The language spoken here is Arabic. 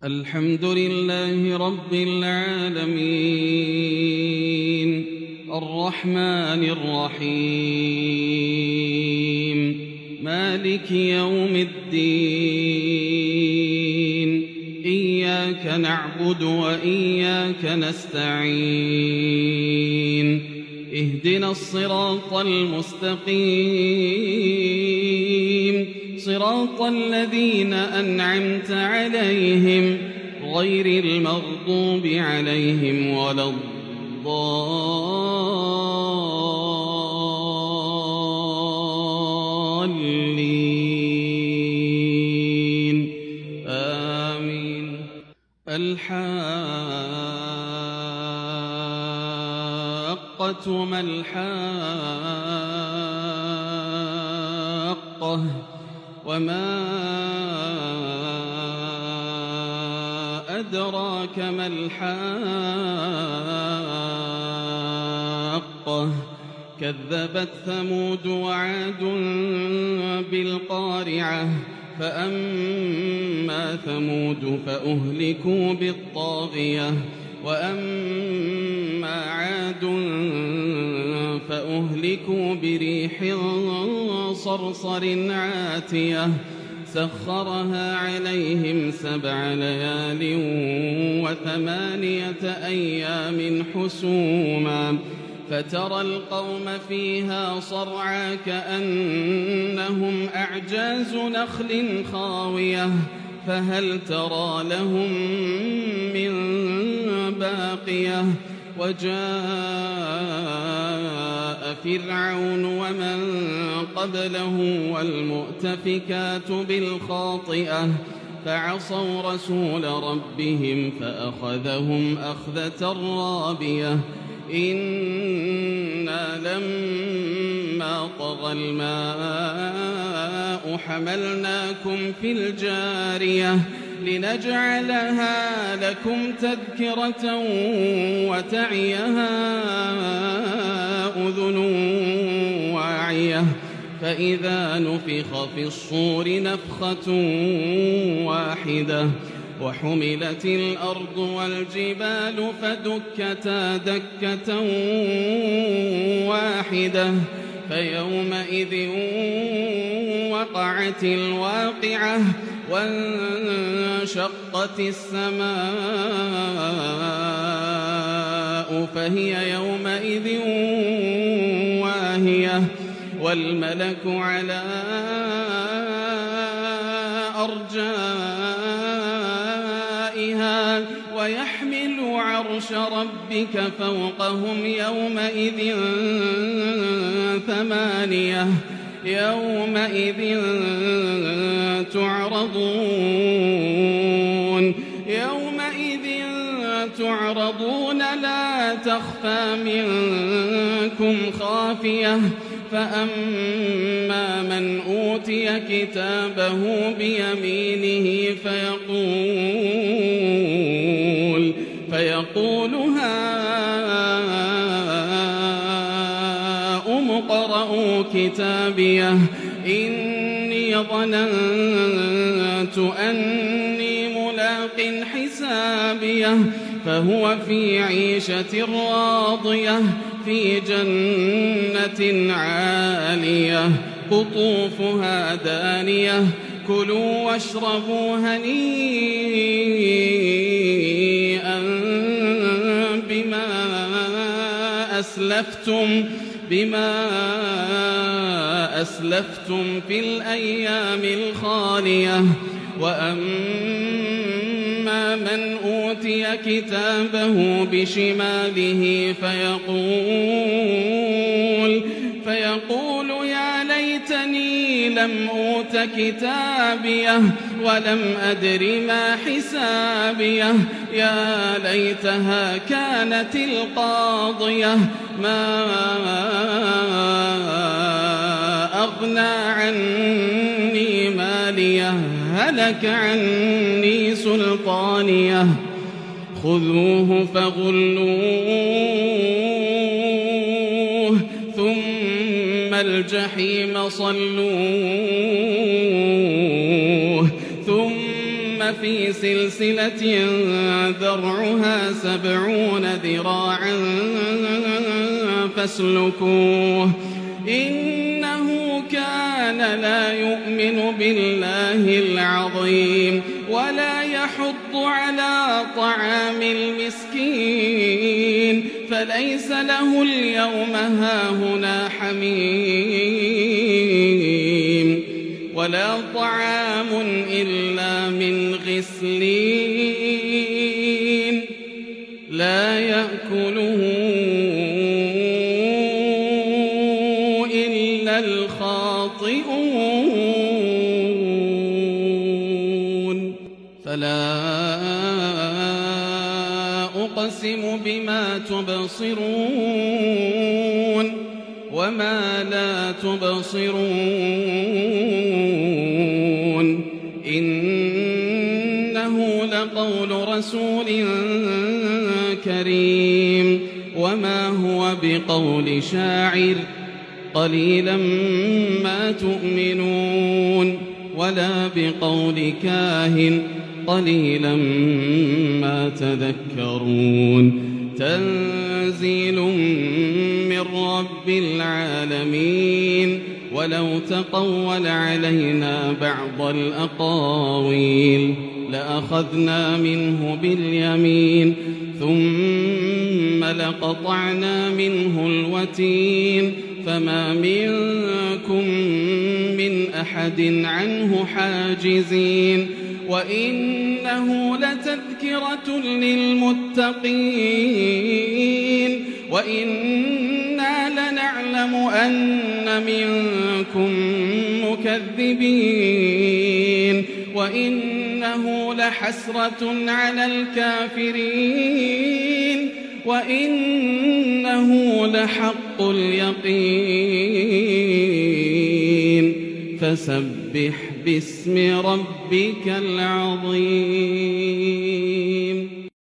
الحمد لله رب العالمين الرحمن الرحيم مالك يوم الدين إياك نعبد وإياك نستعين اهدنا الصراط المستقيم صراط الذين أنعمت عليهم غير المغضوب عليهم ولا الضالين آمين. الحاقة ما الحاقة وما أدراك ما الحاقة كذبت ثمود وعاد بالقارعة فأما ثمود فأهلكوا بالطاغية وأما عاد فأهلكوا بريح صرصر عاتية سخرها عليهم 7 ليال و8 أيام حسوما فترى القوم فيها صرعى كأنهم أعجاز نخل خاوية فهل ترى لهم من باقية وجاء فرعون ومن قبله والمؤتفكات بالخاطئة فعصوا رسول ربهم فأخذهم أخذة رابية إنا لما طغى الماء حملناكم في الجارية لنجعلها لكم تذكرة وتعيها أذن واعية فإذا نفخ في الصور نفخة واحدة وحملت الأرض والجبال فدكتا دكة واحدة فيومئذ وقعت الواقعة وانشقت السماء فهي يومئذ واهية والملك على أرجائها ويحمل عرش ربك فوقهم يومئذ 8 يومئذ تعرضون لا تخفى منكم خافية فأما من أوتي كتابه بيمينه فيقول هاؤم اقرءوا كتابيه إني ظننت أني ملاق حسابيه فهو في عيشة راضية في جنة عالية قطوفها دانية كلوا واشربوا هنيئا بما أسلفتم في الأيام الخالية وأما من أوتي كتابه بشماله فيقول يا ليتني لم أوت كتابيه ولم أدر ما حسابيه يا ليتها كانت القاضية ما أغنى عني ماليه هلك عني سلطانيه خذوه فغلوه ثم الجحيم صلوه ثم في سلسلة ذرعها 70 ذراعا فاسلكوه إنه كان لا يؤمن بالله العظيم ولا يحض على طعام المسكين فليس له اليوم هاهنا حميم ولا طعام إلا من غسلين لا يأكله إلا الخاطئون فلا أقسم بما تبصرون وما لا تبصرون إنه لقول رسول كريم وما هو بقول شاعر قليلا ما تؤمنون ولا بقول كاهن قليلا ما تذكرون تنزيل من رب العالمين ولو تقول علينا بعض الأقاويل لأخذنا منه باليمين ثم لقطعنا منه الوتين فما منكم من أحد عنه حاجزين وإنه لتذكرة للمتقين وإنا لنعلم أن منكم مكذبين وإنه لحسرة على الكافرين وإنه لحق اليقين فسبح باسم ربك العظيم.